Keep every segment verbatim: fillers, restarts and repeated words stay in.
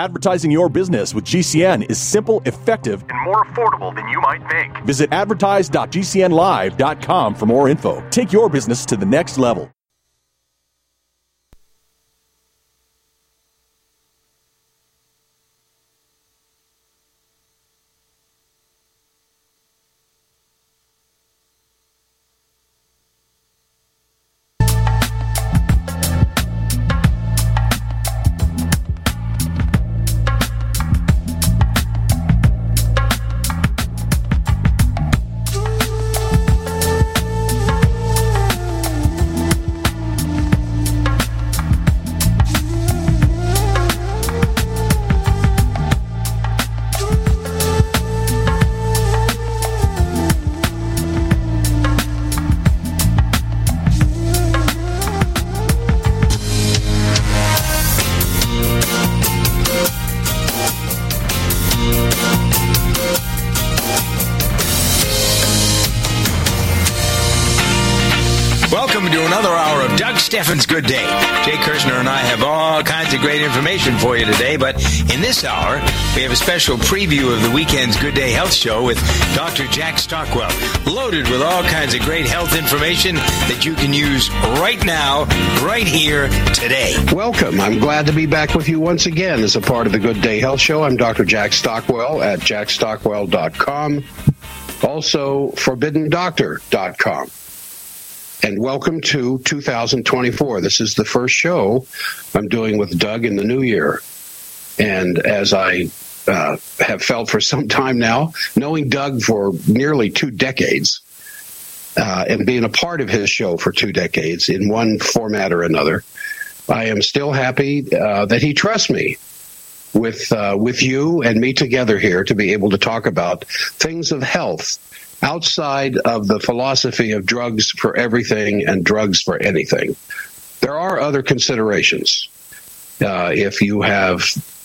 Advertising your business with G C N is simple, effective, and more affordable than you might think. Visit advertise dot g c n live dot com for more info. Take your business to the next level. Steffen's Good Day. Jay Kirshner and I have all kinds of great information for you today, but in this hour, we have a special preview of the weekend's Good Day Health Show with Doctor Jack Stockwell, loaded with all kinds of great health information that you can use right now, right here, today. Welcome. I'm glad to be back with you once again as a part of the Good Day Health Show. I'm Doctor Jack Stockwell at jack stockwell dot com, also forbidden doctor dot com. And welcome to two thousand twenty-four. This is the first show I'm doing with Doug in the new year. And as I uh, have felt for some time now, knowing Doug for nearly two decades uh, and being a part of his show for two decades in one format or another, I am still happy uh, that he trusts me with uh, with you and me together here to be able to talk about things of health outside of the philosophy of drugs for everything and drugs for anything. There are other considerations. Uh, if you have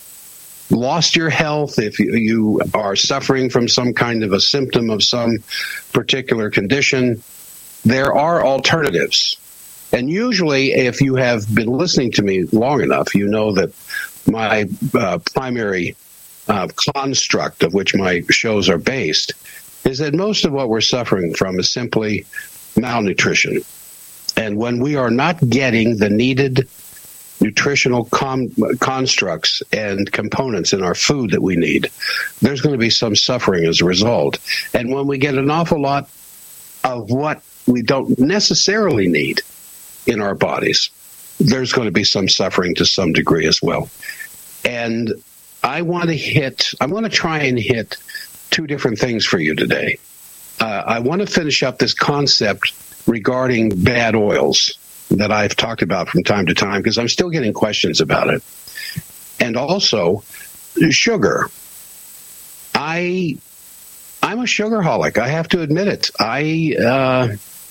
lost your health, if you, you are suffering from some kind of a symptom of some particular condition, there are alternatives. And usually, if you have been listening to me long enough, you know that my uh, primary uh, construct of which my shows are based is that most of what we're suffering from is simply malnutrition. And when we are not getting the needed nutritional com- constructs and components in our food that we need, there's going to be some suffering as a result. And when we get an awful lot of what we don't necessarily need in our bodies, there's going to be some suffering to some degree as well. And I want to hit, I want to try and hit two different things for you today. Uh, I want to finish up this concept regarding bad oils that I've talked about from time to time because I'm still getting questions about it. And also, sugar. I, I'm a sugarholic. I have to admit it. I, uh,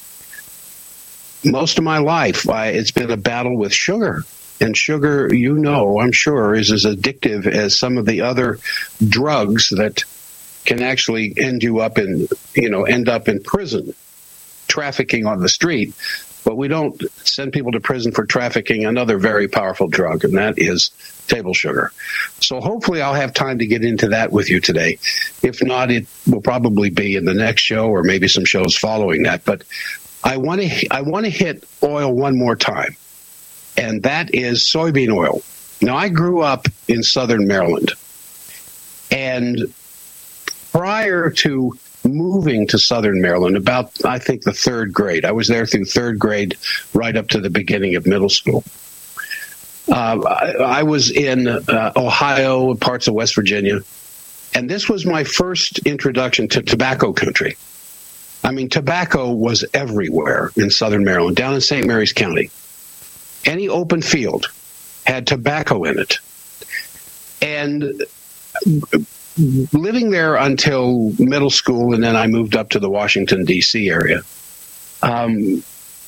most of my life, I, it's been a battle with sugar. And sugar, you know, I'm sure, is as addictive as some of the other drugs that can actually end you up in, you know, end up in prison, trafficking on the street. But we don't send people to prison for trafficking another very powerful drug, and that is table sugar. So hopefully I'll have time to get into that with you today. If not, it will probably be in the next show or maybe some shows following that. But I want to I want to hit oil one more time, and that is soybean oil. Now, I grew up in southern Maryland, and prior to moving to southern Maryland, about, I think, the third grade. I was there through third grade right up to the beginning of middle school. Uh, I, I was in uh, Ohio, parts of West Virginia, and this was my first introduction to tobacco country. I mean, tobacco was everywhere in southern Maryland, down in Saint Mary's County. Any open field had tobacco in it. And living there until middle school, and then I moved up to the Washington, D C area. Um,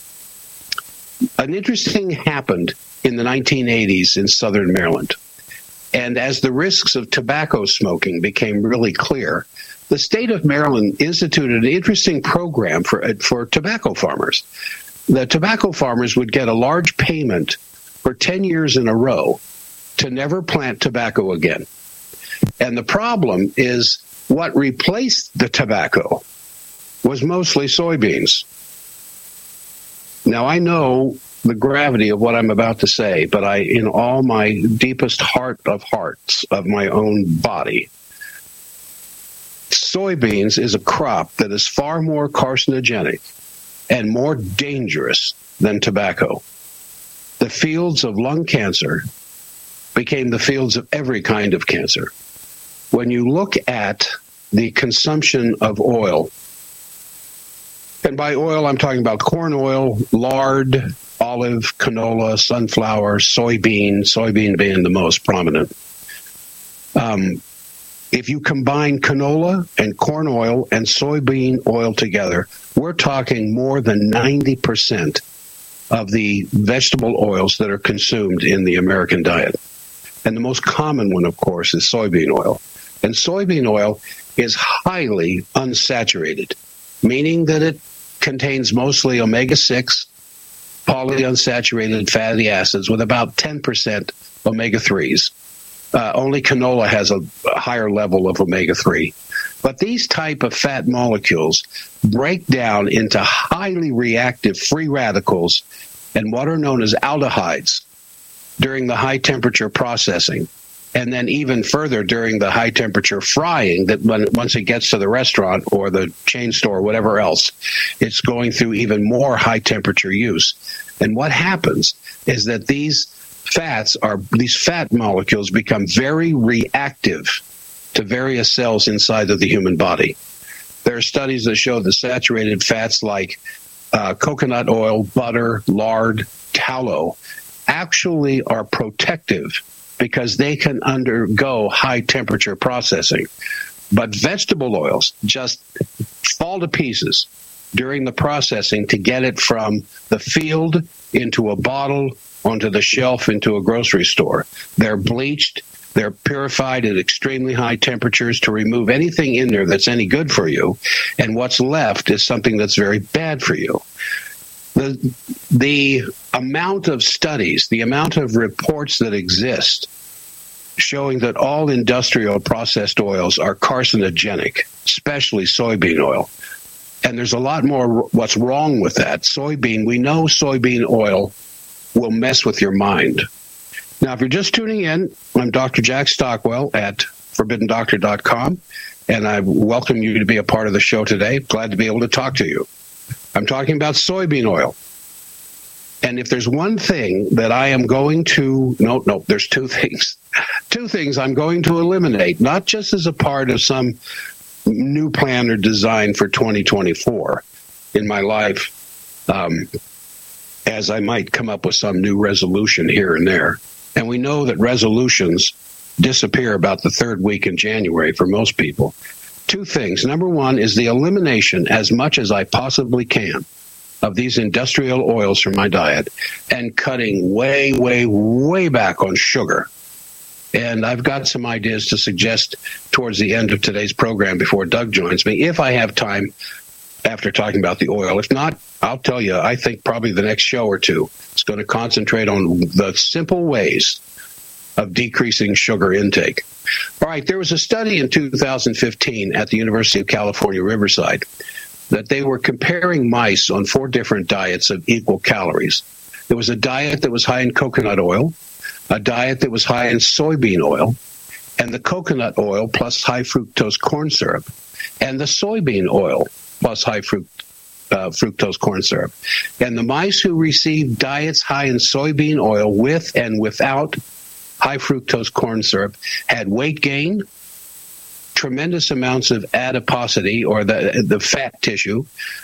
an interesting happened in the nineteen eighties in southern Maryland. And as the risks of tobacco smoking became really clear, the state of Maryland instituted an interesting program for, for tobacco farmers. The tobacco farmers would get a large payment for ten years in a row to never plant tobacco again. And the problem is what replaced the tobacco was mostly soybeans. Now, I know the gravity of what I'm about to say, but I, in all my deepest heart of hearts of my own body, soybeans is a crop that is far more carcinogenic and more dangerous than tobacco. The fields of lung cancer became the fields of every kind of cancer. When you look at the consumption of oil, and by oil I'm talking about corn oil, lard, olive, canola, sunflower, soybean, soybean being the most prominent. Um, if you combine canola and corn oil and soybean oil together, we're talking more than ninety percent of the vegetable oils that are consumed in the American diet. And the most common one, of course, is soybean oil. And soybean oil is highly unsaturated, meaning that it contains mostly omega six, polyunsaturated fatty acids with about ten percent omega threes. Uh, only canola has a, a higher level of omega three. But these type of fat molecules break down into highly reactive free radicals and what are known as aldehydes during the high temperature processing. And then even further during the high temperature frying, that when once it gets to the restaurant or the chain store or whatever else, it's going through even more high temperature use. And what happens is that these fats are, these fat molecules become very reactive to various cells inside of the human body. There are studies that show that saturated fats like uh, coconut oil, butter, lard, tallow actually are protective because they can undergo high temperature processing. But vegetable oils just fall to pieces during the processing to get it from the field into a bottle, onto the shelf, into a grocery store. They're bleached, they're purified at extremely high temperatures to remove anything in there that's any good for you, and what's left is something that's very bad for you. The, the amount of studies, the amount of reports that exist showing that all industrial processed oils are carcinogenic, especially soybean oil. And there's a lot more what's wrong with that. Soybean, we know soybean oil will mess with your mind. Now, if you're just tuning in, I'm Doctor Jack Stockwell at forbidden doctor dot com, and I welcome you to be a part of the show today. Glad to be able to talk to you. I'm talking about soybean oil. And if there's one thing that I am going to, no, no, there's two things. Two things I'm going to eliminate, not just as a part of some new plan or design for twenty twenty-four in my life, um, as I might come up with some new resolution here and there. And we know that resolutions disappear about the third week in January for most people. Two things. Number one is the elimination, as much as I possibly can, of these industrial oils from my diet and cutting way, way, way back on sugar. And I've got some ideas to suggest towards the end of today's program before Doug joins me, if I have time after talking about the oil. If not, I'll tell you, I think probably the next show or two is going to concentrate on the simple ways of decreasing sugar intake. All right, there was a study in two thousand fifteen at the University of California, Riverside, that they were comparing mice on four different diets of equal calories. There was a diet that was high in coconut oil, a diet that was high in soybean oil, and the coconut oil plus high fructose corn syrup, and the soybean oil plus high fruct, uh, fructose corn syrup. And the mice who received diets high in soybean oil with and without high fructose corn syrup had weight gain, tremendous amounts of adiposity, or the, the fat tissue,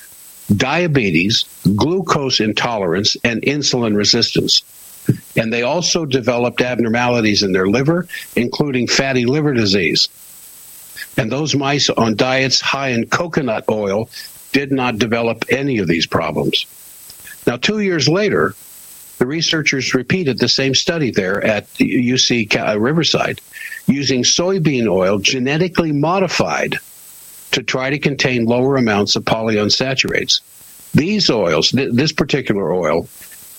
diabetes, glucose intolerance, and insulin resistance. And they also developed abnormalities in their liver, including fatty liver disease. And those mice on diets high in coconut oil did not develop any of these problems. Now, two years later, the researchers repeated the same study there at U C Riverside, using soybean oil genetically modified to try to contain lower amounts of polyunsaturates. These oils, th- this particular oil,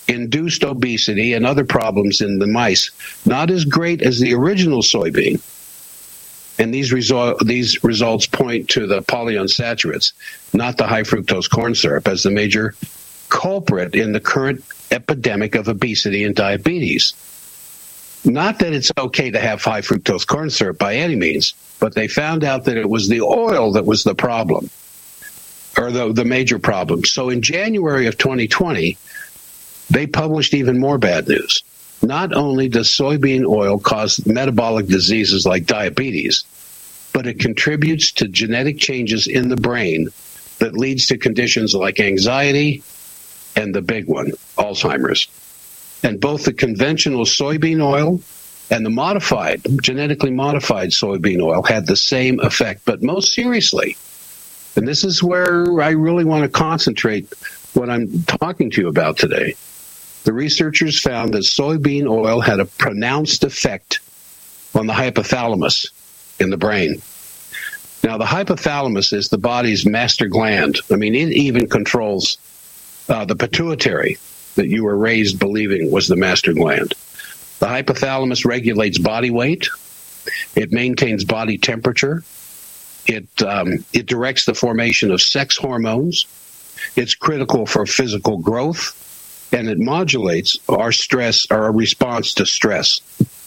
induced obesity and other problems in the mice, not as great as the original soybean. And these, result, these results point to the polyunsaturates, not the high fructose corn syrup, as the major culprit in the current epidemic of obesity and diabetes. Not that it's okay to have high fructose corn syrup by any means, but they found out that it was the oil that was the problem, or the, the major problem. So in January of twenty twenty, they published even more bad news. Not only does soybean oil cause metabolic diseases like diabetes, but it contributes to genetic changes in the brain that leads to conditions like anxiety and the big one, Alzheimer's. And both the conventional soybean oil and the modified, genetically modified soybean oil had the same effect. But most seriously, and this is where I really want to concentrate what I'm talking to you about today, the researchers found that soybean oil had a pronounced effect on the hypothalamus in the brain. Now, the hypothalamus is the body's master gland. I mean, it even controls uh, the pituitary that you were raised believing was the master gland. The hypothalamus regulates body weight. It maintains body temperature. It um, it directs the formation of sex hormones. It's critical for physical growth. And it modulates our stress, our response to stress.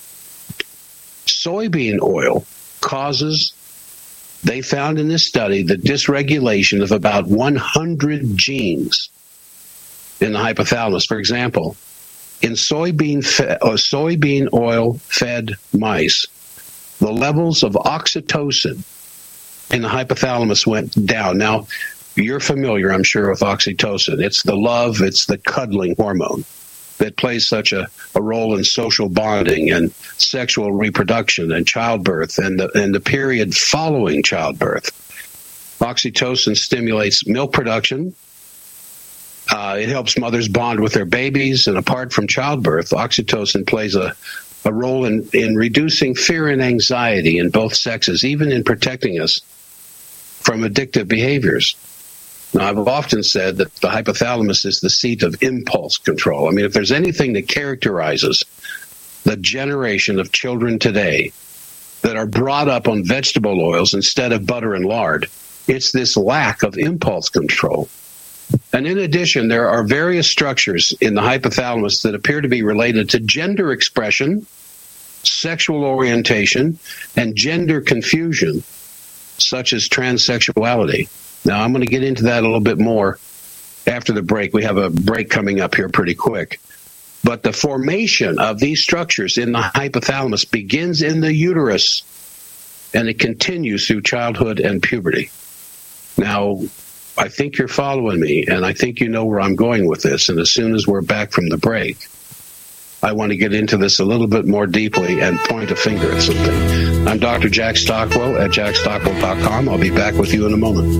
Soybean oil causes, they found in this study, the dysregulation of about one hundred genes in the hypothalamus. For example, in soybean fe- or soybean oil-fed mice, the levels of oxytocin in the hypothalamus went down. Now, you're familiar, I'm sure, with oxytocin. It's the love, it's the cuddling hormone that plays such a, a role in social bonding and sexual reproduction and childbirth and the, and the period following childbirth. Oxytocin stimulates milk production. Uh, it helps mothers bond with their babies. And apart from childbirth, oxytocin plays a, a role in, in reducing fear and anxiety in both sexes, even in protecting us from addictive behaviors. Now, I've often said that the hypothalamus is the seat of impulse control. I mean, if there's anything that characterizes the generation of children today that are brought up on vegetable oils instead of butter and lard, it's this lack of impulse control. And in addition, there are various structures in the hypothalamus that appear to be related to gender expression, sexual orientation, and gender confusion, such as transsexuality. Now, I'm going to get into that a little bit more after the break. We have a break coming up here pretty quick. But the formation of these structures in the hypothalamus begins in the uterus, and it continues through childhood and puberty. Now, I think you're following me, and I think you know where I'm going with this. And as soon as we're back from the break, I want to get into this a little bit more deeply and point a finger at something. I'm Doctor Jack Stockwell at jack stockwell dot com. I'll be back with you in a moment.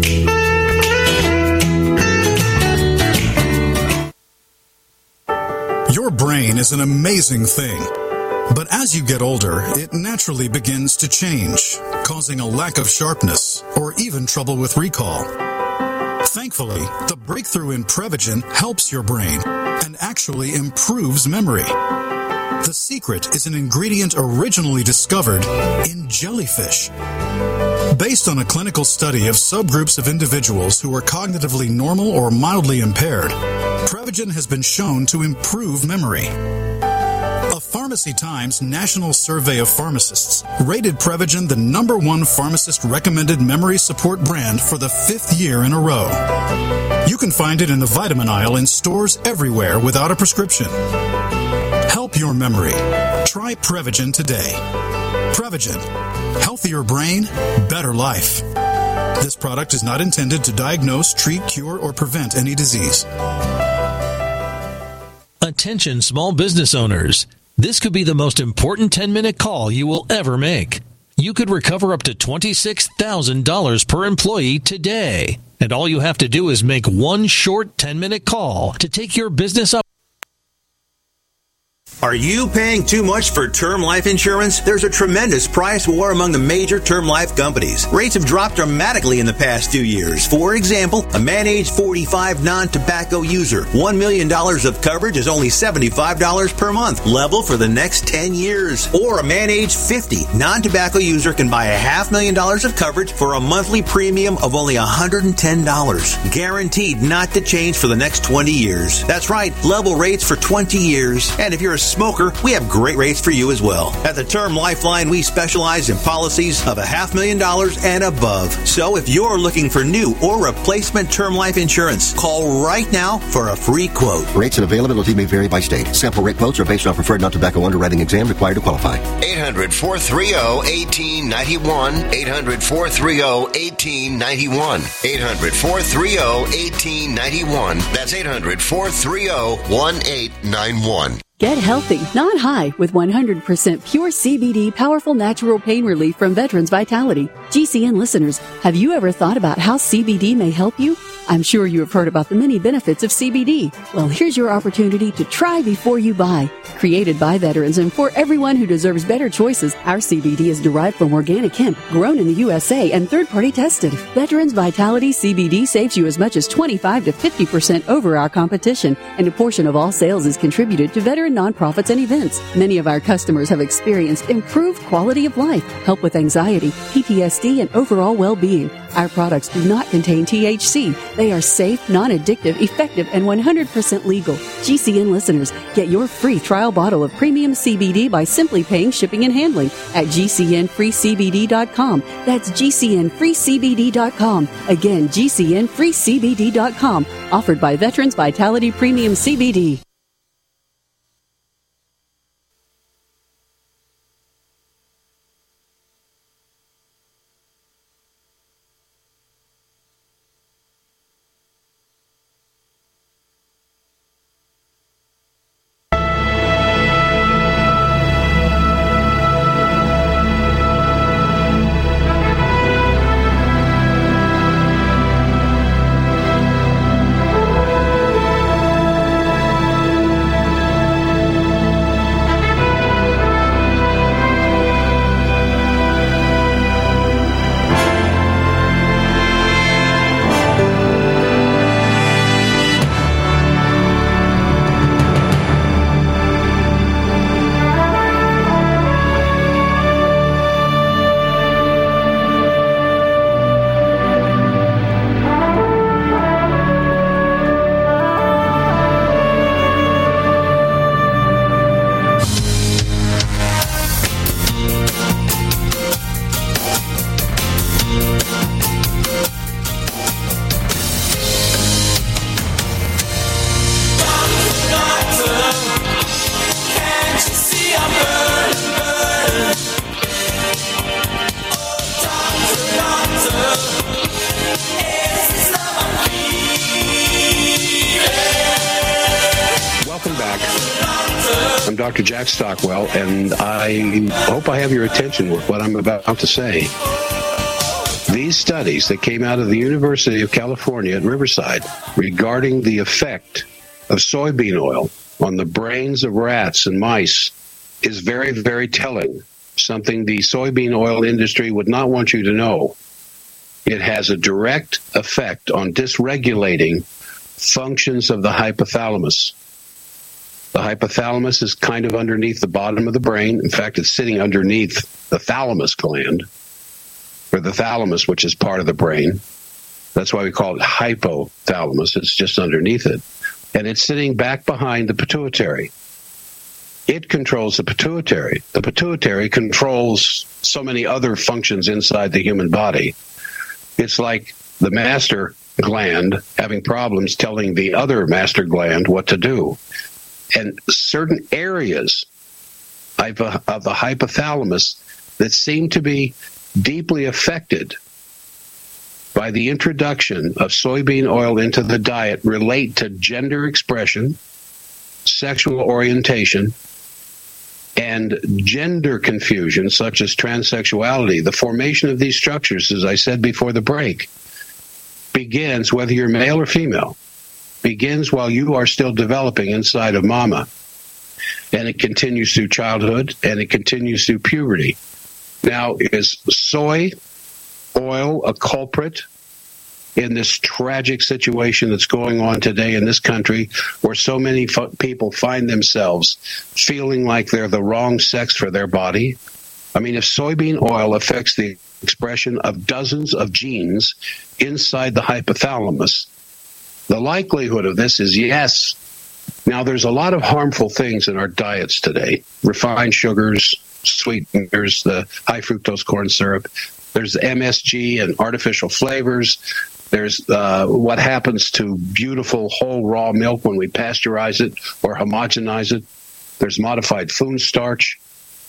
Your brain is an amazing thing. But as you get older, it naturally begins to change, causing a lack of sharpness or even trouble with recall. Thankfully, the breakthrough in Prevagen helps your brain and actually improves memory. The secret is an ingredient originally discovered in jellyfish. Based on a clinical study of subgroups of individuals who are cognitively normal or mildly impaired, Prevagen has been shown to improve memory. A Pharmacy Times National Survey of Pharmacists rated Prevagen the number one pharmacist-recommended memory support brand for the fifth year in a row. You can find it in the vitamin aisle in stores everywhere without a prescription. Help your memory. Try Prevagen today. Prevagen. Healthier brain, better life. This product is not intended to diagnose, treat, cure, or prevent any disease. Attention small business owners. This could be the most important ten-minute call you will ever make. You could recover up to twenty-six thousand dollars per employee today. And all you have to do is make one short ten-minute call to take your business up. Are you paying too much for term life insurance? There's a tremendous price war among the major term life companies. Rates have dropped dramatically in the past few years. For example, a man age forty-five non-tobacco user, one million dollars of coverage is only seventy-five dollars per month, level for the next ten years. Or a man age fifty non-tobacco user can buy a half million dollars of coverage for a monthly premium of only one hundred ten dollars. Guaranteed not to change for the next twenty years. That's right, level rates for twenty years. And if you're a smoker, we have great rates for you as well. At the Term Lifeline, we specialize in policies of a half million dollars and above. So if you're looking for new or replacement term life insurance, call right now for a free quote. Rates and availability may vary by state. Sample rate quotes are based on preferred non-tobacco underwriting exam required to qualify. eight hundred, four three zero, one eight nine one. eight hundred, four three zero, one eight nine one. eight hundred, four three zero, one eight nine one. That's eight hundred, four three zero, one eight nine one. Get healthy, not high, with one hundred percent pure C B D powerful natural pain relief from Veterans Vitality. G C N listeners, have you ever thought about how C B D may help you? I'm sure you have heard about the many benefits of C B D. Well, here's your opportunity to try before you buy. Created by veterans and for everyone who deserves better choices, our C B D is derived from organic hemp, grown in the U S A and third-party tested. Veterans Vitality C B D saves you as much as twenty-five to fifty percent over our competition, and a portion of all sales is contributed to veteran nonprofits and events. Many of our customers have experienced improved quality of life, help with anxiety, P T S D, and overall well-being. Our products do not contain T H C. They are safe, non-addictive, effective, and one hundred percent legal. G C N listeners, get your free trial bottle of premium C B D by simply paying shipping and handling at G C N free C B D dot com. That's G C N free C B D dot com. Again, G C N free C B D dot com. Offered by Veterans Vitality Premium C B D. Doctor Jack Stockwell, and I hope I have your attention with what I'm about to say. These studies that came out of the University of California at Riverside regarding the effect of soybean oil on the brains of rats and mice is very, very telling, something the soybean oil industry would not want you to know. It has a direct effect on dysregulating functions of the hypothalamus. The hypothalamus is kind of underneath the bottom of the brain. In fact, it's sitting underneath the thalamus gland, or the thalamus, which is part of the brain. That's why we call it hypothalamus. It's just underneath it. And it's sitting back behind the pituitary. It controls the pituitary. The pituitary controls so many other functions inside the human body. It's like the master gland having problems telling the other master gland what to do. And certain areas of the hypothalamus that seem to be deeply affected by the introduction of soybean oil into the diet relate to gender expression, sexual orientation, and gender confusion, such as transsexuality. The formation of these structures, as I said before the break, begins, whether you're male or female, begins while you are still developing inside of mama. and it continues through childhood, and it continues through puberty. Now, is soy oil a culprit in this tragic situation that's going on today in this country, where so many fo- people find themselves feeling like they're the wrong sex for their body? I mean, if soybean oil affects the expression of dozens of genes inside the hypothalamus, the likelihood of this is yes. Now, there's a lot of harmful things in our diets today. Refined sugars, sweeteners, the high fructose corn syrup. There's M S G and artificial flavors. There's uh, what happens to beautiful whole raw milk when we pasteurize it or homogenize it. There's modified food starch.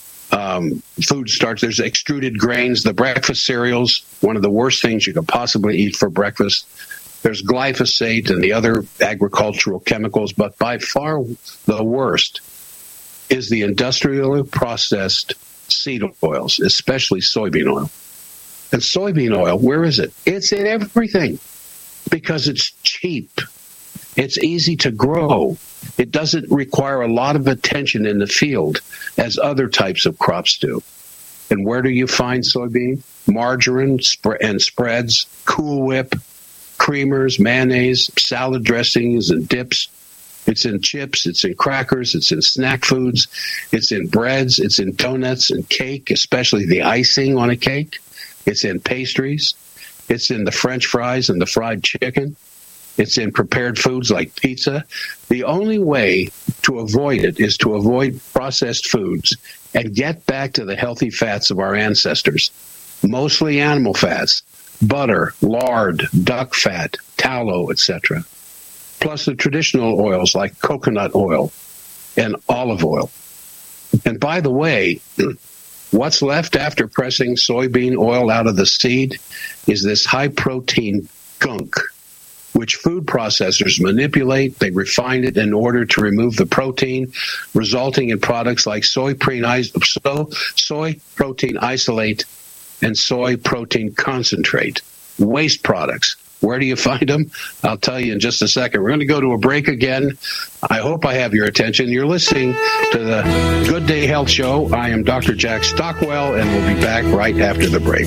Um, food starch. There's extruded grains, the breakfast cereals, one of the worst things you could possibly eat for breakfast. There's glyphosate and the other agricultural chemicals, but by far the worst is the industrially processed seed oils, especially soybean oil. And soybean oil, where is it? It's in everything because it's cheap. It's easy to grow. It doesn't require a lot of attention in the field as other types of crops do. And where do you find soybean? Margarine and spreads, Cool Whip, creamers, mayonnaise, salad dressings, and dips. It's in chips, it's in crackers, it's in snack foods, it's in breads, it's in donuts and cake, especially the icing on a cake. It's in pastries. It's in the French fries and the fried chicken. It's in prepared foods like pizza. The only way to avoid it is to avoid processed foods and get back to the healthy fats of our ancestors, mostly animal fats, butter, lard, duck fat, tallow, et cetera, plus the traditional oils like coconut oil and olive oil. And by the way, what's left after pressing soybean oil out of the seed is this high-protein gunk, which food processors manipulate. They refine it in order to remove the protein, resulting in products like soy, so, soy protein isolate and soy protein concentrate, waste products. Where do you find them? I'll tell you in just a second. We're going to go to a break again. I hope I have your attention. You're listening to the Good Day Health Show. I am Doctor Jack Stockwell, and we'll be back right after the break.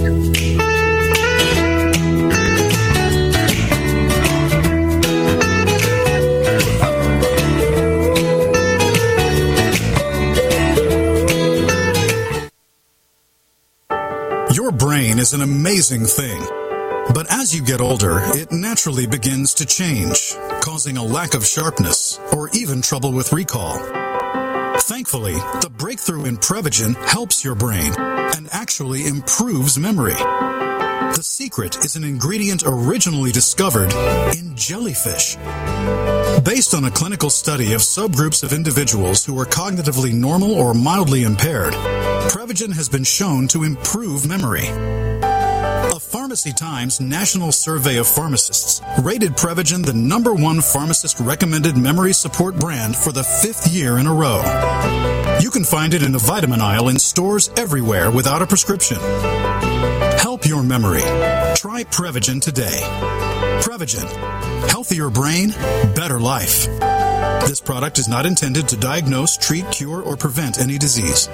Your brain is an amazing thing. But as you get older, it naturally begins to change, causing a lack of sharpness or even trouble with recall. Thankfully, the breakthrough in Prevagen helps your brain and actually improves memory. The secret is an ingredient originally discovered in jellyfish. Based on a clinical study of subgroups of individuals who are cognitively normal or mildly impaired, Prevagen has been shown to improve memory. A Pharmacy Times national survey of pharmacists rated Prevagen the number one pharmacist-recommended memory support brand for the fifth year in a row. You can find it in the vitamin aisle in stores everywhere without a prescription. Help your memory. Try Prevagen today. Prevagen. Healthier brain, better life. This product is not intended to diagnose, treat, cure, or prevent any disease.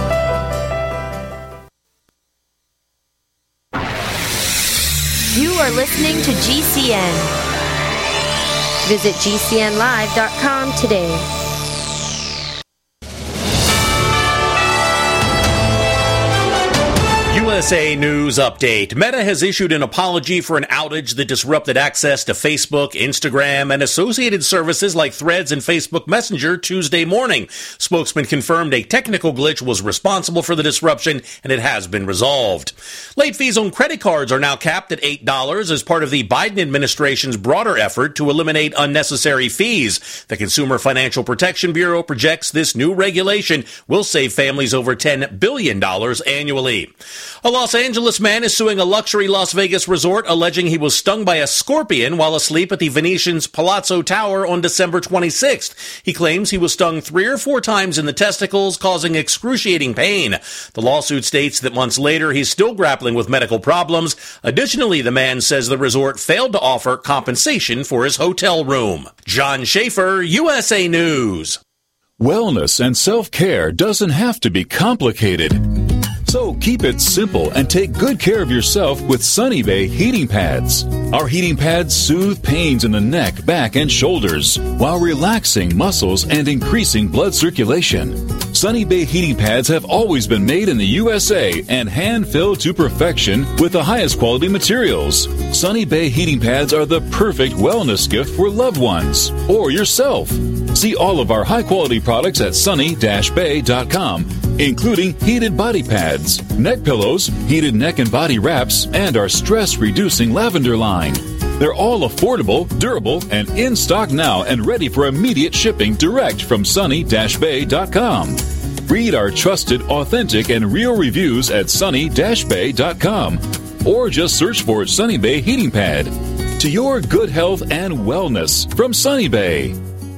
You are listening to G C N. Visit G C N live dot com today. U S A News Update. Meta has issued an apology for an outage that disrupted access to Facebook, Instagram, and associated services like Threads and Facebook Messenger Tuesday morning. Spokesman confirmed a technical glitch was responsible for the disruption, and it has been resolved. Late fees on credit cards are now capped at eight dollars as part of the Biden administration's broader effort to eliminate unnecessary fees. The Consumer Financial Protection Bureau projects this new regulation will save families over ten billion dollars annually. A Los Angeles man is suing a luxury Las Vegas resort alleging he was stung by a scorpion while asleep at the Venetian's Palazzo Tower on December twenty-sixth. He claims he was stung three or four times in the testicles, causing excruciating pain. The lawsuit states that months later he's still grappling with medical problems. Additionally, the man says the resort failed to offer compensation for his hotel room. John Schaefer, U S A News. Wellness and self-care doesn't have to be complicated. So keep it simple and take good care of yourself with Sunny Bay heating pads. Our heating pads soothe pains in the neck, back, and shoulders while relaxing muscles and increasing blood circulation. Sunny Bay heating pads have always been made in the U S A and hand-filled to perfection with the highest quality materials. Sunny Bay heating pads are the perfect wellness gift for loved ones or yourself. See all of our high-quality products at sunny dash bay dot com, including heated body pads, neck pillows, heated neck and body wraps, and our stress-reducing lavender line. They're all affordable, durable, and in stock now and ready for immediate shipping direct from sunny dash bay dot com. Read our trusted, authentic, and real reviews at sunny dash bay dot com or just search for Sunny Bay Heating Pad. To your good health and wellness from Sunny Bay.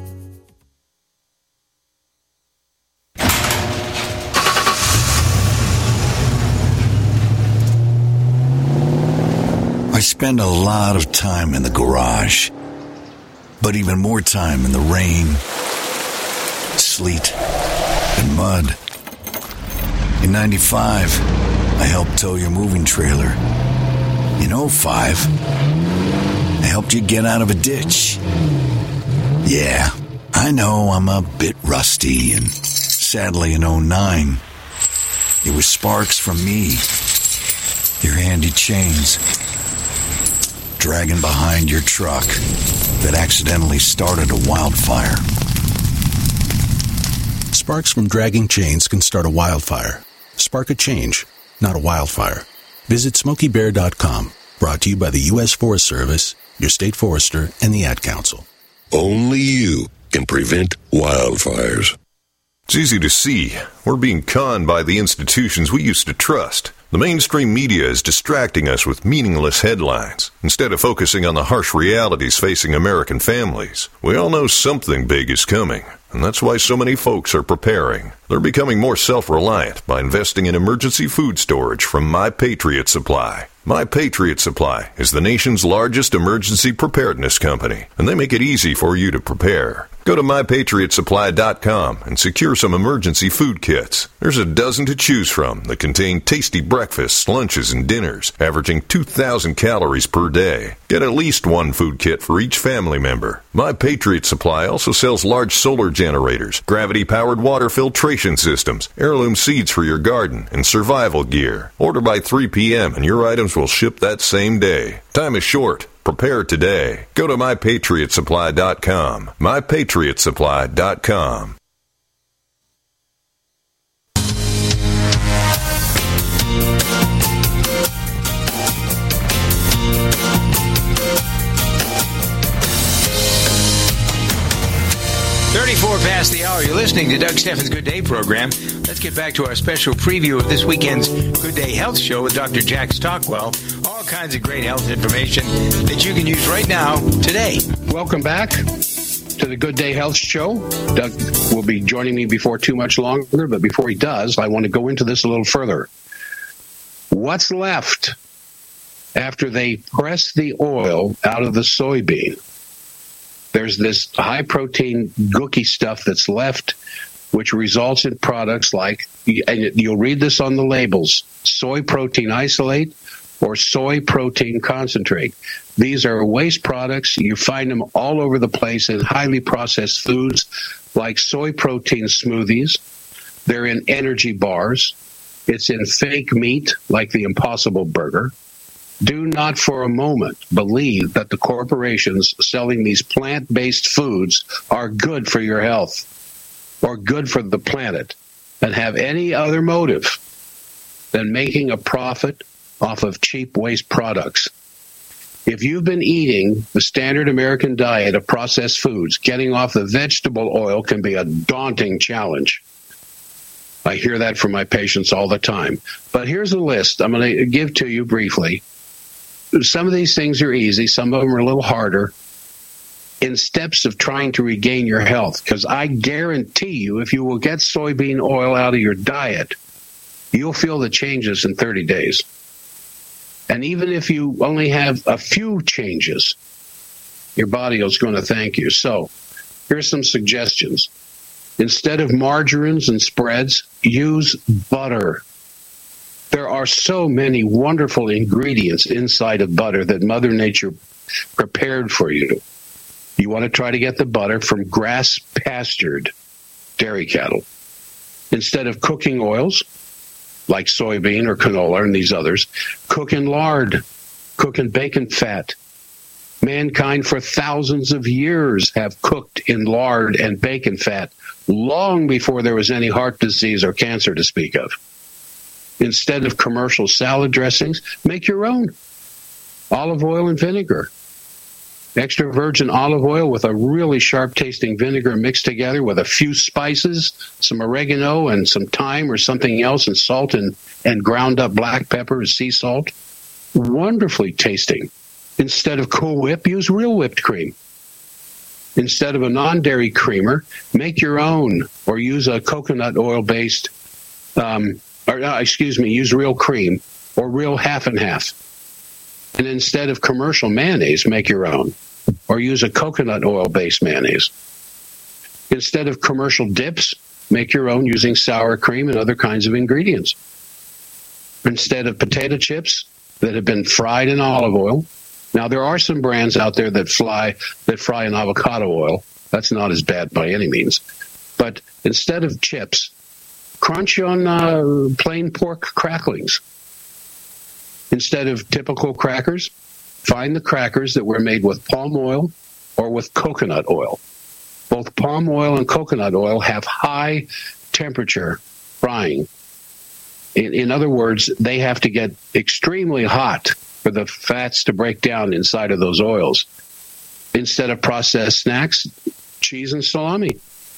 I spend a lot of time in the garage, but even more time in the rain, sleet, and mud. In ninety-five, I helped tow your moving trailer. In oh five, I helped you get out of a ditch. Yeah, I know I'm a bit rusty, and sadly in oh nine, it was sparks from me, your handy chains, dragging behind your truck that accidentally started a wildfire. Sparks from dragging chains can start a wildfire. Spark a change, not a wildfire. Visit smoky bear dot com. Brought to you by the U S Forest Service, your state forester, and the Ad Council. Only you can prevent wildfires. It's easy to see. We're being conned by the institutions we used to trust. The mainstream media is distracting us with meaningless headlines instead of focusing on the harsh realities facing American families. We all know something big is coming, and that's why so many folks are preparing. They're becoming more self-reliant by investing in emergency food storage from My Patriot Supply. My Patriot Supply is the nation's largest emergency preparedness company, and they make it easy for you to prepare. Go to my patriot supply dot com and secure some emergency food kits. There's a dozen to choose from that contain tasty breakfasts, lunches, and dinners, averaging two thousand calories per day. Get at least one food kit for each family member. My Patriot Supply also sells large solar generators, gravity-powered water filtration systems, heirloom seeds for your garden, and survival gear. Order by three p.m. and your items will ship that same day. Time is short. Prepare today. Go to my patriot supply dot com. my patriot supply dot com. thirty-four past the hour. You're listening to Doug Steffens' Good Day program. Let's get back to our special preview of this weekend's Good Day Health Show with Doctor Jack Stockwell. All kinds of great health information that you can use right now, today. Welcome back to the Good Day Health Show. Doug will be joining me before too much longer, but before he does, I want to go into this a little further. What's left after they press the oil out of the soybean? There's this high-protein gooky stuff that's left, which results in products like, and you'll read this on the labels, soy protein isolate or soy protein concentrate. These are waste products. You find them all over the place in highly processed foods like soy protein smoothies. They're in energy bars. It's in fake meat like the Impossible Burger. Do not for a moment believe that the corporations selling these plant-based foods are good for your health or good for the planet and have any other motive than making a profit off of cheap waste products. If you've been eating the standard American diet of processed foods, getting off the vegetable oil can be a daunting challenge. I hear that from my patients all the time. But here's a list I'm going to give to you briefly. Some of these things are easy. Some of them are a little harder in steps of trying to regain your health. Because I guarantee you, if you will get soybean oil out of your diet, you'll feel the changes in thirty days. And even if you only have a few changes, your body is going to thank you. So here's some suggestions. Instead of margarines and spreads, use butter. There are so many wonderful ingredients inside of butter that Mother Nature prepared for you. You want to try to get the butter from grass-pastured dairy cattle. Instead of cooking oils, like soybean or canola and these others, cook in lard, cook in bacon fat. Mankind for thousands of years have cooked in lard and bacon fat long before there was any heart disease or cancer to speak of. Instead of commercial salad dressings, make your own. Olive oil and vinegar. Extra virgin olive oil with a really sharp-tasting vinegar mixed together with a few spices, some oregano and some thyme or something else, and salt and, and ground up black pepper and sea salt. Wonderfully tasting. Instead of Cool Whip, use real whipped cream. Instead of a non-dairy creamer, make your own or use a coconut oil-based, um, or uh, excuse me, use real cream or real half and half. And instead of commercial mayonnaise, make your own or use a coconut oil-based mayonnaise. Instead of commercial dips, make your own using sour cream and other kinds of ingredients. Instead of potato chips that have been fried in olive oil, now, there are some brands out there that fly that fry in avocado oil. That's not as bad by any means. But instead of chips, crunch on uh, plain pork cracklings. Instead of typical crackers, find the crackers that were made with palm oil or with coconut oil. Both palm oil and coconut oil have high temperature frying. In, in other words, they have to get extremely hot for the fats to break down inside of those oils. Instead of processed snacks, cheese and salami.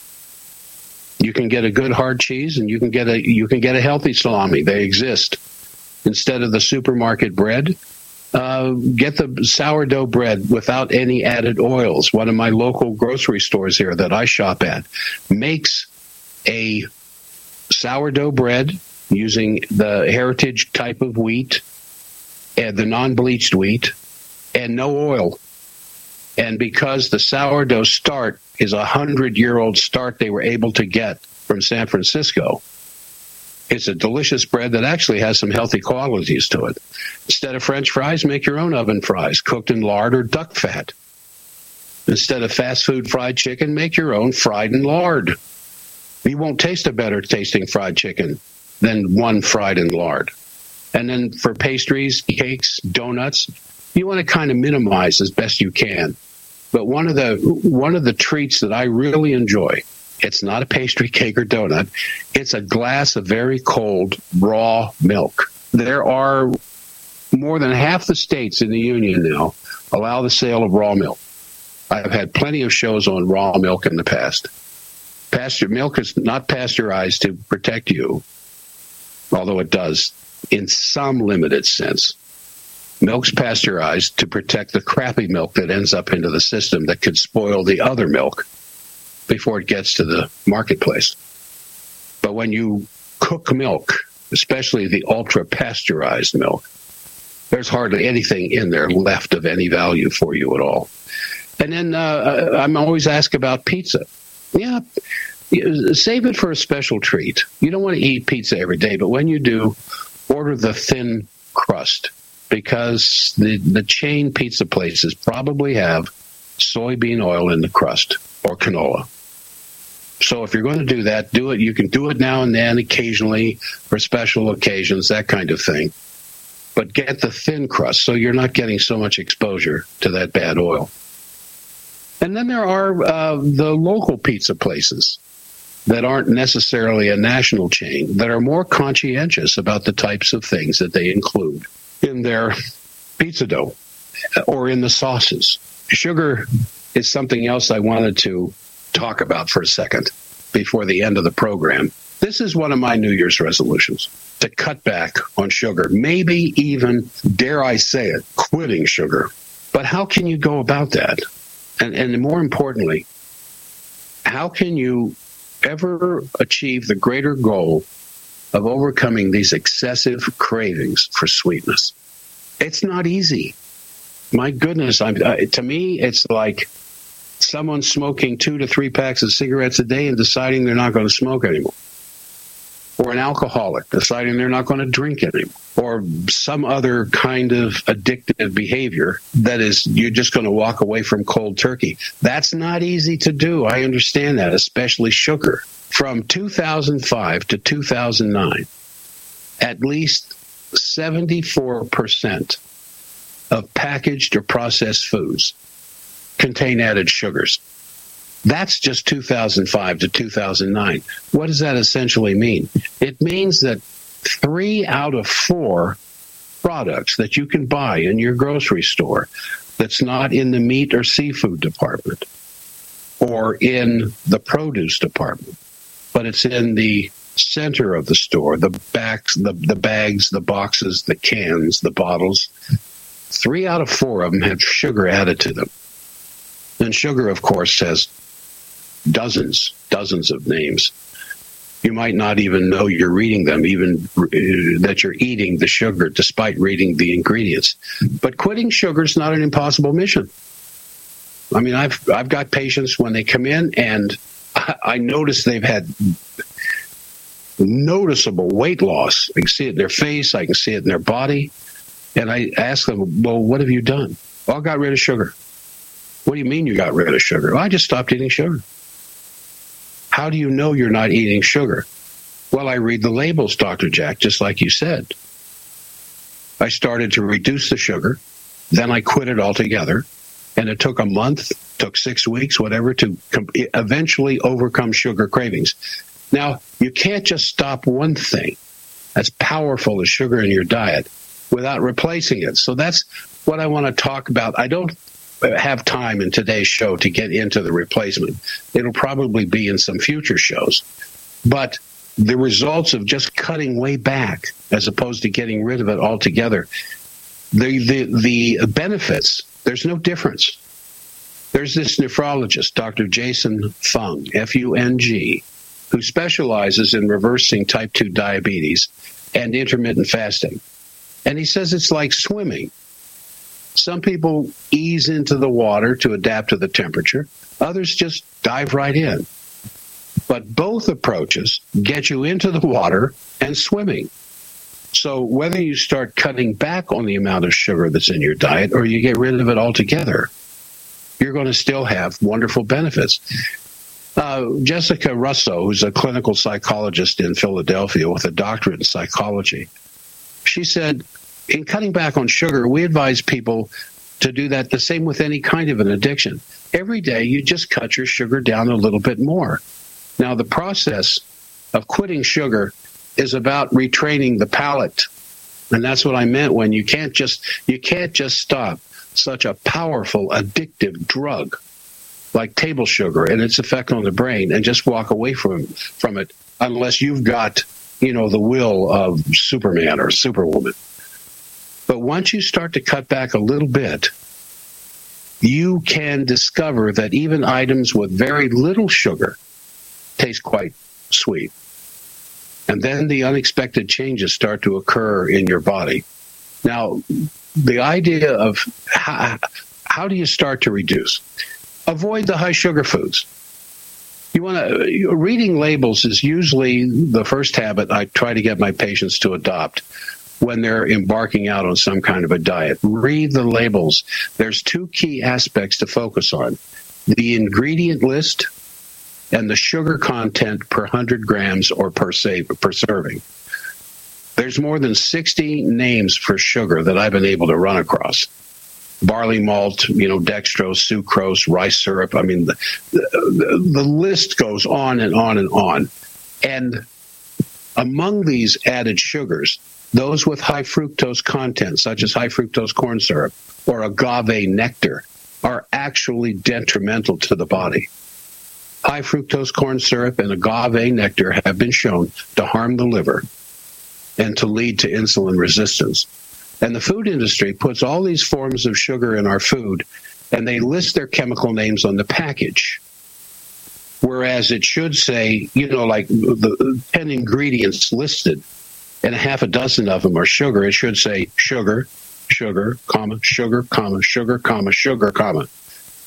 You can get a good hard cheese, and you can get a you can get a healthy salami. They exist. Instead of the supermarket bread, uh, get the sourdough bread without any added oils. One of my local grocery stores here that I shop at makes a sourdough bread using the heritage type of wheat, and the non-bleached wheat, and no oil. And because the sourdough start is a hundred-year-old start they were able to get from San Francisco, it's a delicious bread that actually has some healthy qualities to it. Instead of French fries, make your own oven fries, cooked in lard or duck fat. Instead of fast food fried chicken, make your own fried in lard. You won't taste a better tasting fried chicken than one fried in lard. And then for pastries, cakes, donuts, you want to kind of minimize as best you can. But one of the one of the treats that I really enjoy, it's not a pastry, cake, or donut. It's a glass of very cold raw milk. There are more than half the states in the union now allow the sale of raw milk. I've had plenty of shows on raw milk in the past. Pasture milk is not pasteurized to protect you, although it does in some limited sense. Milk's pasteurized to protect the crappy milk that ends up into the system that could spoil the other milk before it gets to the marketplace. But when you cook milk, especially the ultra-pasteurized milk, there's hardly anything in there left of any value for you at all. And then uh, I'm always asked about pizza. Yeah, save it for a special treat. You don't want to eat pizza every day, but when you do, order the thin crust, because the, the chain pizza places probably have soybean oil in the crust or canola. So if you're going to do that, do it. You can do it now and then, occasionally, for special occasions, that kind of thing. But get the thin crust so you're not getting so much exposure to that bad oil. And then there are uh, the local pizza places that aren't necessarily a national chain, that are more conscientious about the types of things that they include in their pizza dough or in the sauces. Sugar is something else I wanted to talk about for a second before the end of the program. This is one of my New Year's resolutions, to cut back on sugar, maybe even, dare I say it, quitting sugar. But how can you go about that? And, and more importantly, how can you ever achieve the greater goal of overcoming these excessive cravings for sweetness? It's not easy. My goodness, I'm, uh, to me, it's like someone smoking two to three packs of cigarettes a day and deciding they're not going to smoke anymore. Or an alcoholic deciding they're not going to drink anymore. Or some other kind of addictive behavior that is, you're just going to walk away from cold turkey. That's not easy to do. I understand that, especially sugar. From two thousand five to two thousand nine, at least seventy-four percent of packaged or processed foods contain added sugars. That's just two thousand five to two thousand nine. What does that essentially mean? It means that three out of four products that you can buy in your grocery store that's not in the meat or seafood department or in the produce department, but it's in the center of the store, the backs, the, the bags, the boxes, the cans, the bottles. Three out of four of them have sugar added to them. And sugar, of course, has dozens, dozens of names. You might not even know you're reading them, even uh, that you're eating the sugar, despite reading the ingredients. But quitting sugar is not an impossible mission. I mean, I've I've got patients when they come in, and I, I notice they've had noticeable weight loss. I can see it in their face. I can see it in their body. And I ask them, well, what have you done? Well, I got rid of sugar. What do you mean you got rid of sugar? Well, I just stopped eating sugar. How do you know you're not eating sugar? Well, I read the labels, Doctor Jack, just like you said. I started to reduce the sugar. Then I quit it altogether. And it took a month, took six weeks, whatever, to com- eventually overcome sugar cravings. Now, you can't just stop one thing as powerful as sugar in your diet without replacing it. So that's what I want to talk about. I don't have time in today's show to get into the replacement. It'll probably be in some future shows. But the results of just cutting way back as opposed to getting rid of it altogether, the the, the benefits, there's no difference. There's this nephrologist, Doctor Jason Fung, F U N G, who specializes in reversing type two diabetes and intermittent fasting. And he says it's like swimming. Some people ease into the water to adapt to the temperature. Others just dive right in. But both approaches get you into the water and swimming. So whether you start cutting back on the amount of sugar that's in your diet or you get rid of it altogether, you're going to still have wonderful benefits. Uh, Jessica Russo, who's a clinical psychologist in Philadelphia with a doctorate in psychology, she said, in cutting back on sugar, we advise people to do that the same with any kind of an addiction. Every day, you just cut your sugar down a little bit more. Now, the process of quitting sugar is about retraining the palate. And that's what I meant when you can't just you can't just stop such a powerful, addictive drug like table sugar and its effect on the brain and just walk away from, from it unless you've got, you know, the will of Superman or Superwoman. But once you start to cut back a little bit, you can discover that even items with very little sugar taste quite sweet. And then the unexpected changes start to occur in your body. Now, the idea of how, how do you start to reduce? Avoid the high sugar foods. You want to, reading labels is usually the first habit I try to get my patients to adopt when they're embarking out on some kind of a diet. Read the labels. There's two key aspects to focus on: the ingredient list and the sugar content per one hundred grams or per, save, per serving. There's more than sixty names for sugar that I've been able to run across. Barley malt, you know, dextrose, sucrose, rice syrup. I mean, the, the, the list goes on and on and on. And among these added sugars, those with high fructose content, such as high fructose corn syrup or agave nectar, are actually detrimental to the body. High fructose corn syrup and agave nectar have been shown to harm the liver and to lead to insulin resistance. And the food industry puts all these forms of sugar in our food, and they list their chemical names on the package. Whereas it should say, you know, like the ten ingredients listed, and a half a dozen of them are sugar, it should say sugar, sugar, comma, sugar, comma, sugar, comma, sugar, comma.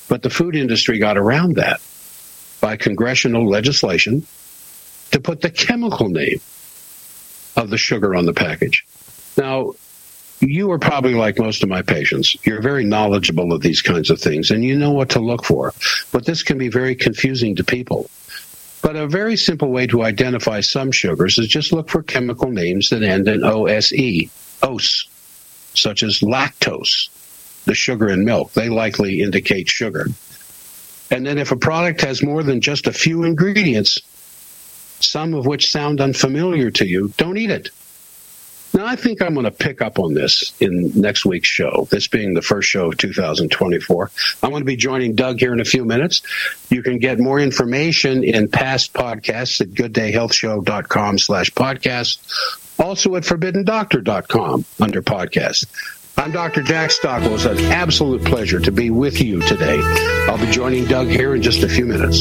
But the food industry got around that by congressional legislation to put the chemical name of the sugar on the package. Now, you are probably like most of my patients. You're very knowledgeable of these kinds of things, and you know what to look for. But this can be very confusing to people. But a very simple way to identify some sugars is just look for chemical names that end in O S E, O S, such as lactose, the sugar in milk. They likely indicate sugar. And then if a product has more than just a few ingredients, some of which sound unfamiliar to you, don't eat it. Now, I think I'm going to pick up on this in next week's show, this being the first show of two thousand twenty-four. I'm going to be joining Doug here in a few minutes. You can get more information in past podcasts at gooddayhealthshow.com slash podcast, also at forbidden doctor dot com under podcast. I'm Doctor Jack Stockwell. It's an absolute pleasure to be with you today. I'll be joining Doug here in just a few minutes.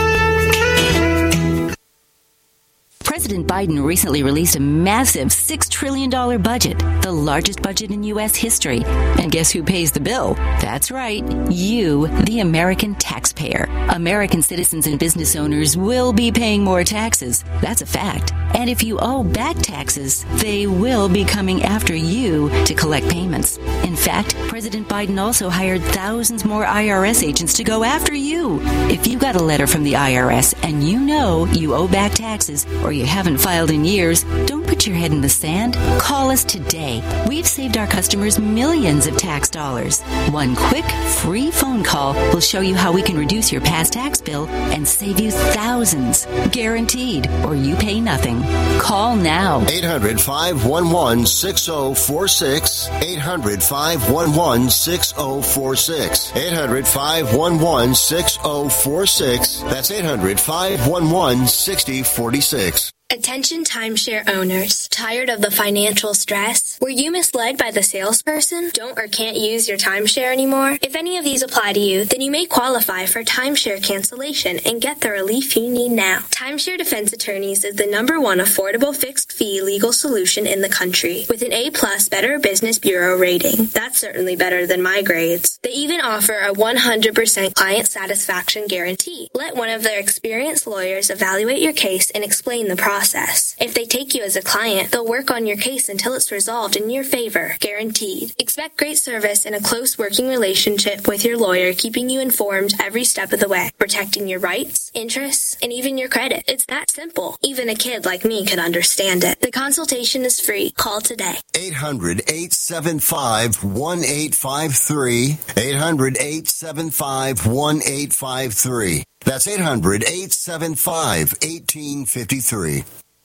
President Biden recently released a massive six trillion dollars budget, the largest budget in U S history. And guess who pays the bill? That's right, you, the American taxpayer. American citizens and business owners will be paying more taxes. That's a fact. And if you owe back taxes, they will be coming after you to collect payments. In fact, President Biden also hired thousands more I R S agents to go after you. If you got a letter from the I R S and you know you owe back taxes or you haven't filed in years, don't put your head in the sand. Call us today. We've saved our customers millions of tax dollars. One quick, free phone call will show you how we can reduce your past tax bill and save you thousands. Guaranteed, or you pay nothing. Call now. eight hundred, five one one, six zero four six. eight hundred, five one one, six zero four six. eight hundred, five one one, six zero four six. That's eight hundred, five one one, six zero four six. Attention timeshare owners. Tired of the financial stress? Were you misled by the salesperson? Don't or can't use your timeshare anymore? If any of these apply to you, then you may qualify for timeshare cancellation and get the relief you need now. Timeshare Defense Attorneys is the number one affordable fixed fee legal solution in the country with an A-plus Better Business Bureau rating. That's certainly better than my grades. They even offer a one hundred percent client satisfaction guarantee. Let one of their experienced lawyers evaluate your case and explain the process. Process. If they take you as a client, they'll work on your case until it's resolved in your favor, guaranteed. Expect great service and a close working relationship with your lawyer, keeping you informed every step of the way, protecting your rights, interests, and even your credit. It's that simple. Even a kid like me could understand it. The consultation is free. Call today. eight hundred, eight seven five, one eight five three. eight hundred, eight seven five, one eight five three. That's eight hundred, eight seven five, one eight five three.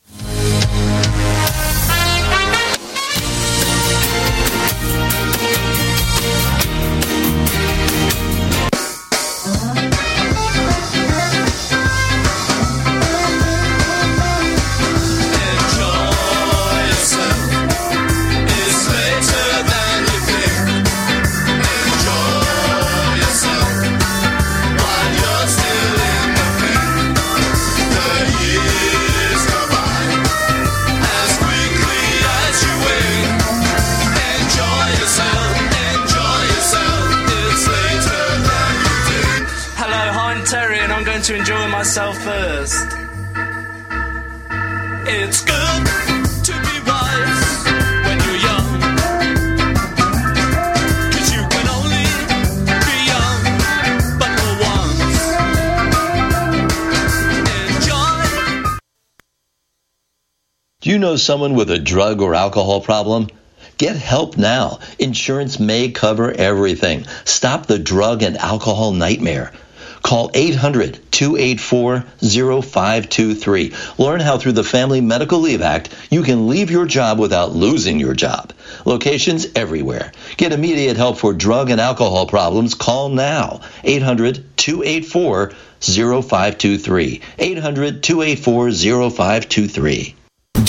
To enjoy myself first. It's good to be wise when you're young, 'cause you can only be young but for once. Enjoy. Do you know someone with a drug or alcohol problem? Get help now. Insurance may cover everything. Stop the drug and alcohol nightmare. Call eight hundred, two eight four, zero five two three. Learn how through the Family Medical Leave Act you can leave your job without losing your job. Locations everywhere. Get immediate help for drug and alcohol problems. Call now. eight hundred, two eight four, zero five two three. eight hundred, two eight four, zero five two three.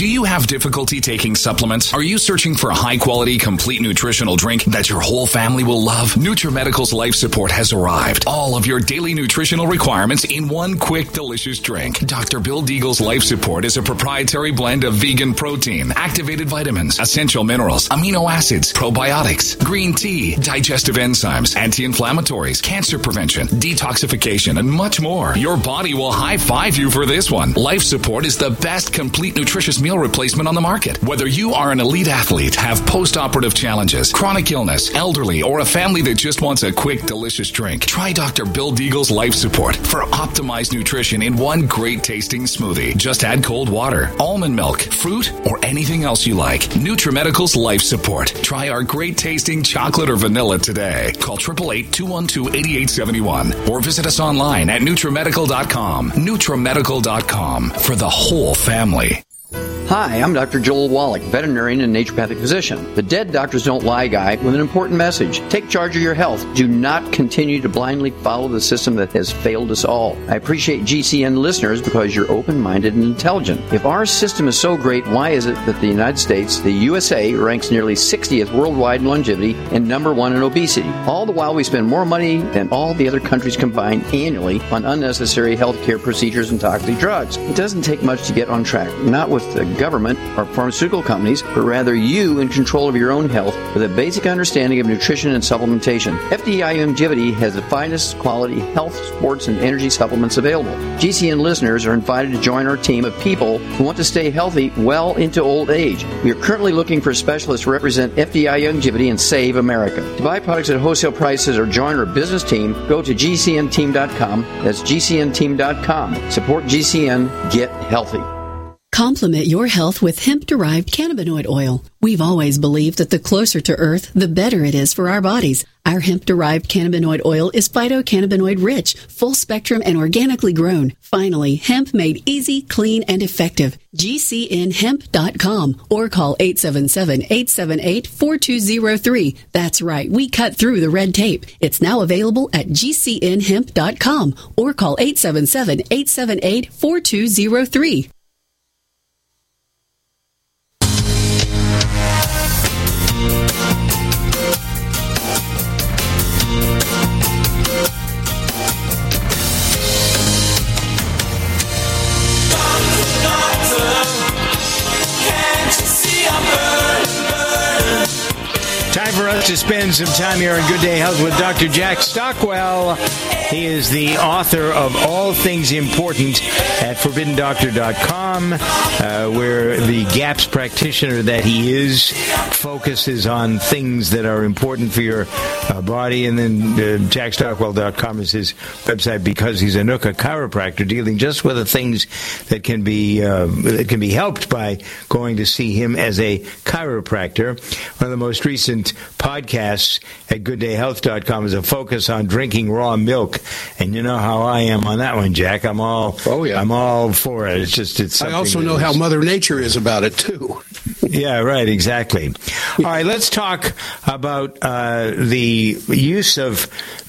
Do you have difficulty taking supplements? Are you searching for a high-quality, complete nutritional drink that your whole family will love? NutriMedical's Life Support has arrived. All of your daily nutritional requirements in one quick, delicious drink. Doctor Bill Deagle's Life Support is a proprietary blend of vegan protein, activated vitamins, essential minerals, amino acids, probiotics, green tea, digestive enzymes, anti-inflammatories, cancer prevention, detoxification, and much more. Your body will high-five you for this one. Life Support is the best complete nutritious meal replacement on the market. Whether you are an elite athlete, have post-operative challenges, chronic illness, elderly, or a family that just wants a quick, delicious drink, try Doctor Bill Deagle's Life Support for optimized nutrition in one great tasting smoothie. Just add cold water, almond milk, fruit, or anything else you like. NutriMedical's Life Support. Try our great tasting chocolate or vanilla today. Call eight eight eight, two one two, eight eight seven one or visit us online at NutriMedical dot com. NutriMedical dot com for the whole family. Hi, I'm Doctor Joel Wallach, veterinarian and naturopathic physician. The Dead Doctors Don't Lie guy with an important message. Take charge of your health. Do not continue to blindly follow the system that has failed us all. I appreciate G C N listeners because you're open-minded and intelligent. If our system is so great, why is it that the United States, the U S A, ranks nearly sixtieth worldwide in longevity and number one in obesity? All the while we spend more money than all the other countries combined annually on unnecessary healthcare procedures and toxic drugs. It doesn't take much to get on track. Not with the government or pharmaceutical companies, but rather you in control of your own health with a basic understanding of nutrition and supplementation. F D I Longevity has the finest quality health, sports, and energy supplements available. G C N listeners are invited to join our team of people who want to stay healthy well into old age. We are currently looking for specialists to represent F D I Longevity and Save America. To buy products at wholesale prices or join our business team, go to G C N team dot com. That's G C N team dot com. Support G C N. Get healthy. Complement your health with hemp-derived cannabinoid oil. We've always believed that the closer to Earth, the better it is for our bodies. Our hemp-derived cannabinoid oil is phytocannabinoid-rich, full-spectrum, and organically grown. Finally, hemp made easy, clean, and effective. G C N hemp dot com or call eight seven seven, eight seven eight, four two zero three. That's right, we cut through the red tape. It's now available at G C N hemp dot com or call eight seven seven, eight seven eight, four two zero three. Time for us to spend some time here on Good Day Health with Doctor Jack Stockwell. He is the author of All Things Important at forbidden doctor dot com, uh, where the GAPS practitioner that he is focuses on things that are important for your uh, body. And then uh, jack stockwell dot com is his website because he's a Nuka chiropractor dealing just with the things that can be uh, that can be helped by going to see him as a chiropractor. One of the most recent podcasts at good day health dot com is a focus on drinking raw milk, and you know how I am on that one, Jack. I'm all oh yeah, I'm all for it. It's just it's. I also know how Mother Nature is about it too. Yeah, right, exactly. All right, let's talk about uh, the use of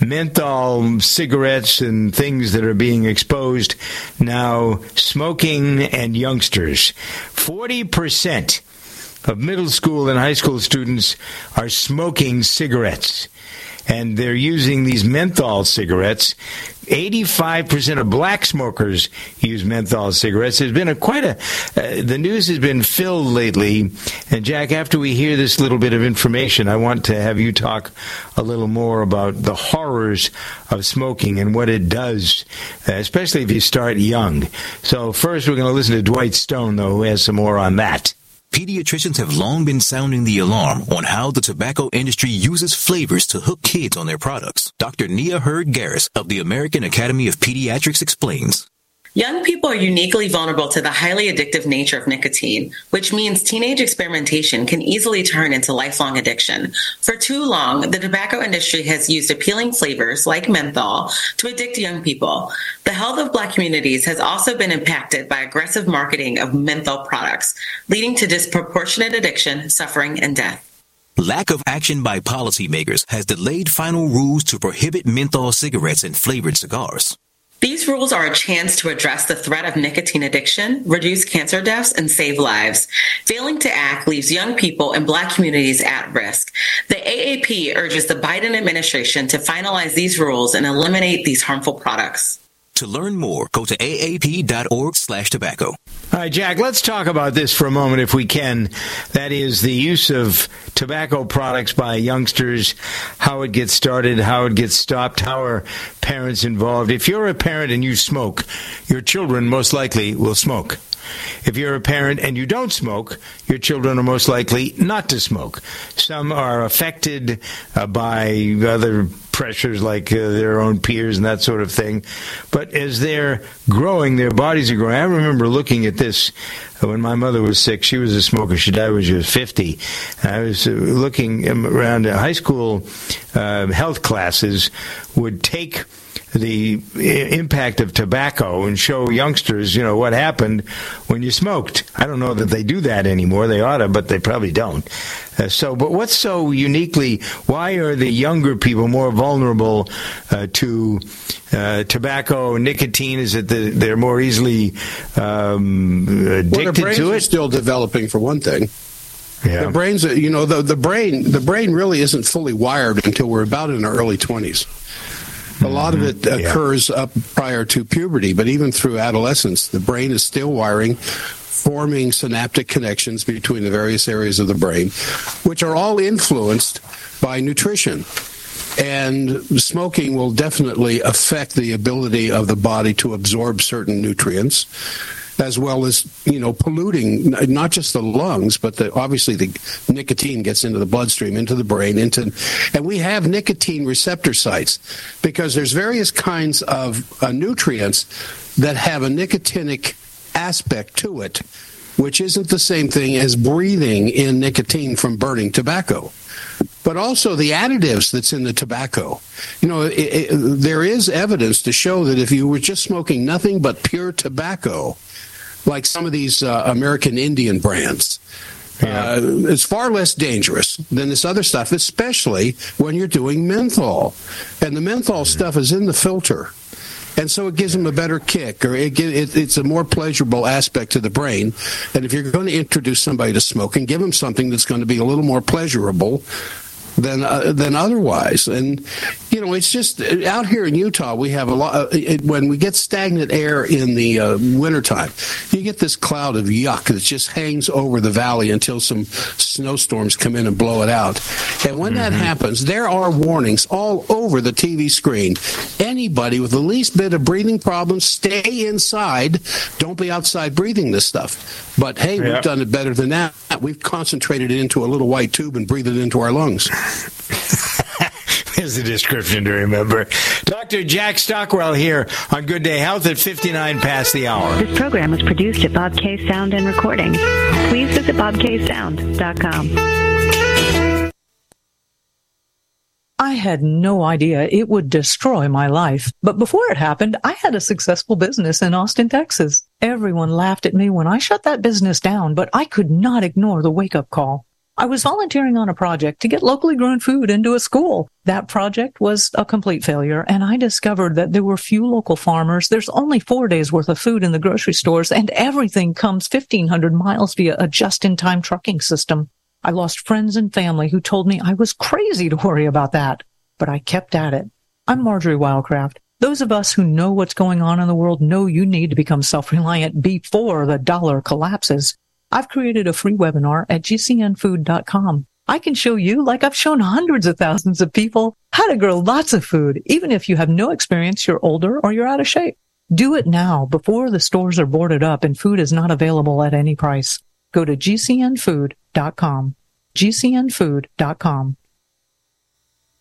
menthol cigarettes and things that are being exposed now. Smoking and youngsters, forty percent. Of middle school and high school students are smoking cigarettes, and they're using these menthol cigarettes. eighty-five percent of black smokers use menthol cigarettes. There's been a quite a, uh, the news has been filled lately. And Jack, after we hear this little bit of information, I want to have you talk a little more about the horrors of smoking and what it does, uh, especially if you start young. So first we're going to listen to Dwight Stone, though, who has some more on that. Pediatricians have long been sounding the alarm on how the tobacco industry uses flavors to hook kids on their products. Doctor Nia Hurd-Garris of the American Academy of Pediatrics explains. Young people are uniquely vulnerable to the highly addictive nature of nicotine, which means teenage experimentation can easily turn into lifelong addiction. For too long, the tobacco industry has used appealing flavors like menthol to addict young people. The health of Black communities has also been impacted by aggressive marketing of menthol products, leading to disproportionate addiction, suffering, and death. Lack of action by policymakers has delayed final rules to prohibit menthol cigarettes and flavored cigars. These rules are a chance to address the threat of nicotine addiction, reduce cancer deaths, and save lives. Failing to act leaves young people and Black communities at risk. The A A P urges the Biden administration to finalize these rules and eliminate these harmful products. To learn more, go to A A P dot org slash tobacco. All right, Jack, let's talk about this for a moment if we can. That is the use of tobacco products by youngsters, how it gets started, how it gets stopped, how are parents involved. If you're a parent and you smoke, your children most likely will smoke. If you're a parent and you don't smoke, your children are most likely not to smoke. Some are affected uh, by other pressures like uh, their own peers and that sort of thing. But as they're growing, their bodies are growing. I remember looking at this when my mother was sick. She was a smoker. She died when she was fifty. I was uh, looking around uh, high school uh, health classes would take the impact of tobacco and show youngsters, you know, what happened when you smoked. I don't know that they do that anymore. They ought to, but they probably don't. Uh, so, but what's so uniquely, why are the younger people more vulnerable uh, to uh, tobacco, nicotine? Is it that they're more easily um, addicted well, their brains to it? Are still developing, for one thing. Yeah. The brains, you know, the, the brain, the brain really isn't fully wired until we're about in our early twenties. A lot of it occurs up prior to puberty, but even through adolescence, the brain is still wiring, forming synaptic connections between the various areas of the brain, which are all influenced by nutrition. And smoking will definitely affect the ability of the body to absorb certain nutrients, as well as, you know, polluting not just the lungs, but the, obviously the nicotine gets into the bloodstream, into the brain, into, and we have nicotine receptor sites because there's various kinds of uh, nutrients that have a nicotinic aspect to it, which isn't the same thing as breathing in nicotine from burning tobacco. But also the additives that's in the tobacco. You know, it, it, there is evidence to show that if you were just smoking nothing but pure tobacco, like some of these uh, American Indian brands, yeah. uh, it's far less dangerous than this other stuff, especially when you're doing menthol. And the menthol stuff is in the filter. And so it gives them a better kick, or it, it, it's a more pleasurable aspect to the brain. And if you're going to introduce somebody to smoking, give them something that's going to be a little more pleasurable than uh, than otherwise. And, you know, it's just out here in Utah, we have a lot, uh, it, when we get stagnant air in the uh, wintertime, you get this cloud of yuck that just hangs over the valley until some snowstorms come in and blow it out. And when mm-hmm. that happens, there are warnings all over the T V screen. Anybody with the least bit of breathing problems, stay inside. Don't be outside breathing this stuff. But, hey, yeah. we've done it better than that. We've concentrated it into a little white tube and breathed it into our lungs. There's the description to remember. Doctor Jack Stockwell here on Good Day Health at fifty-nine past the hour. This program was produced at Bob K Sound and Recording. Please visit bob k sound dot com. I had no idea it would destroy my life. But before it happened, I had a successful business in Austin, Texas. Everyone laughed at me when I shut that business down, but I could not ignore the wake-up call. I was volunteering on a project to get locally grown food into a school. That project was a complete failure, and I discovered that there were few local farmers. There's only four days worth of food in the grocery stores, and everything comes fifteen hundred miles via a just-in-time trucking system. I lost friends and family who told me I was crazy to worry about that, but I kept at it. I'm Marjorie Wildcraft. Those of us who know what's going on in the world know you need to become self-reliant before the dollar collapses. I've created a free webinar at g c n food dot com. I can show you, like I've shown hundreds of thousands of people, how to grow lots of food, even if you have no experience, you're older, or you're out of shape. Do it now, before the stores are boarded up and food is not available at any price. Go to g c n food dot com. g c n food dot com.